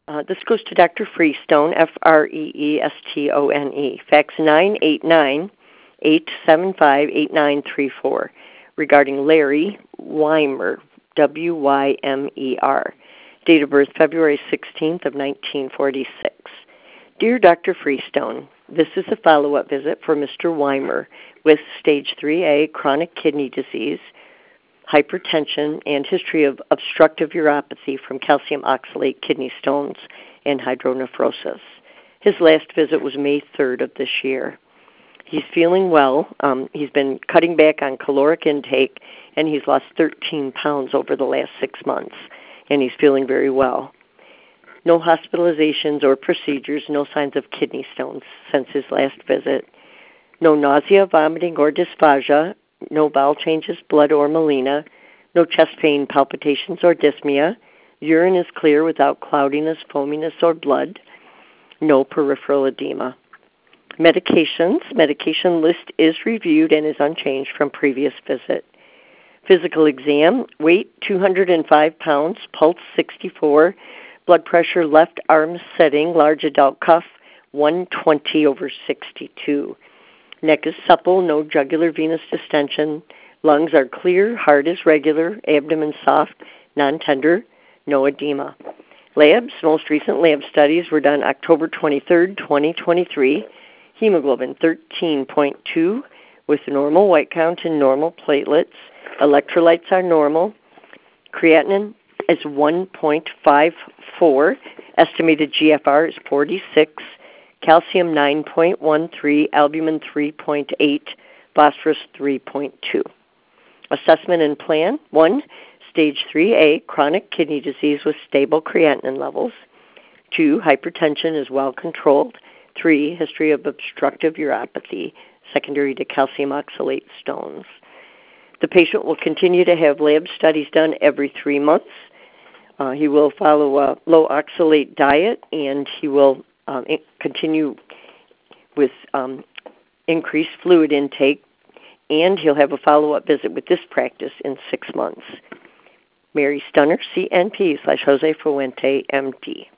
This goes to Dr. Freestone, Freestone, fax 989-875-8934, regarding Larry Weimer, Wymer. Date of birth February 16th of 1946. Dear Dr. Freestone, this is a follow-up visit for Mr. Weimer with stage 3A chronic kidney disease, hypertension, and history of obstructive uropathy from calcium oxalate kidney stones and hydronephrosis. His last visit was May 3rd of this year. He's feeling well. He's been cutting back on caloric intake, and he's lost 13 pounds over the last 6 months, and he's feeling very well. No hospitalizations or procedures, no signs of kidney stones since his last visit. No nausea, vomiting, or dysphagia, no bowel changes, blood or melena, no chest pain, palpitations, or dyspnea. Urine is clear without cloudiness, foaminess, or blood. No peripheral edema. Medications. Medication list is reviewed and is unchanged from previous visit. Physical exam. Weight 205 pounds, pulse 64, blood pressure left arm setting, large adult cuff 120/62. Neck is supple, no jugular venous distension. Lungs are clear, heart is regular, abdomen soft, non-tender, no edema. Labs, most recent lab studies were done October 23rd, 2023. Hemoglobin 13.2 with normal white count and normal platelets. Electrolytes are normal. Creatinine is 1.54. Estimated GFR is 46. Calcium 9.13, albumin 3.8, phosphorus 3.2. Assessment and plan. 1, stage 3A, chronic kidney disease with stable creatinine levels. 2, hypertension is well controlled. 3, history of obstructive uropathy, secondary to calcium oxalate stones. The patient will continue to have lab studies done every 3 months. He will follow a low oxalate diet, and he will continue with increased fluid intake, and he'll have a follow-up visit with this practice in 6 months. Mary Stunner, CNP /Jose Fuente, MD.